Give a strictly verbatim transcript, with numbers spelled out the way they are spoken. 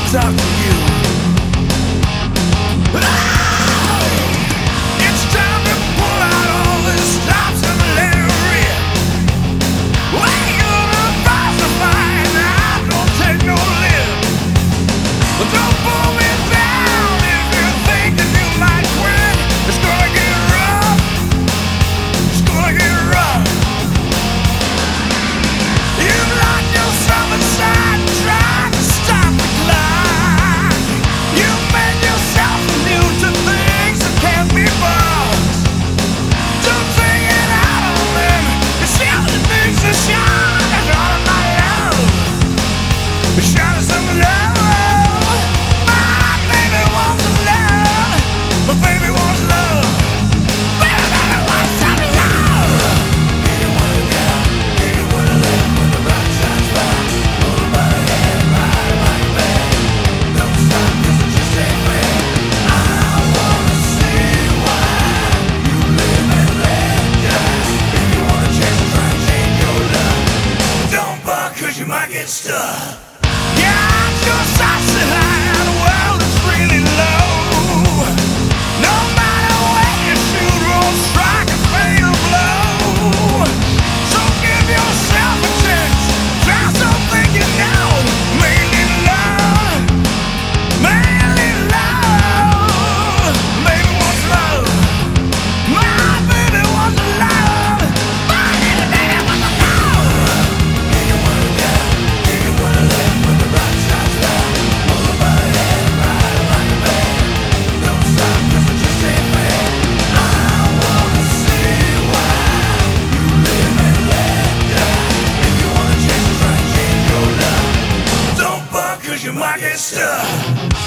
talk to you. But I, it's time to pull out all the stops and let it rip. Well, you're the boss of mine, I don't take no lip. But don't pull me down if you think that you might quit. It's gonna get rough. It's gonna get rough. You've locked yourself inside and tried to stop the clock. You made yourself immune to things that can't be bought. Don't take it out on them. It's the only thing to shine. That's all of my love. Shine some love. My baby wants some love. My baby wants love. Baby, baby wants some love. You wanna get up, you wanna live when the rock shines back. Hold my hand right by your bed. Don't stop, 'cause it just ain't fair. I wanna see why you live and let die. If you wanna change, try and change your luck. Don't buck, 'cause you might get stuck. Yeah, I'm your sights so high, the world is really low. No matter where you shoot, won't strike a fatal blow. So give yourself a chance, try something you know. Mainly love, mainly love. Baby wants love, my baby wants love. My baby, baby wants love. Do you wanna get, do you wanna live when the rock shines back? Hold my hand right by your bed. Don't stop, 'cause it just ain't fair. I wanna see why you live and let die. If you wanna change, try and change your luck. Don't buck, 'cause you might get stuck.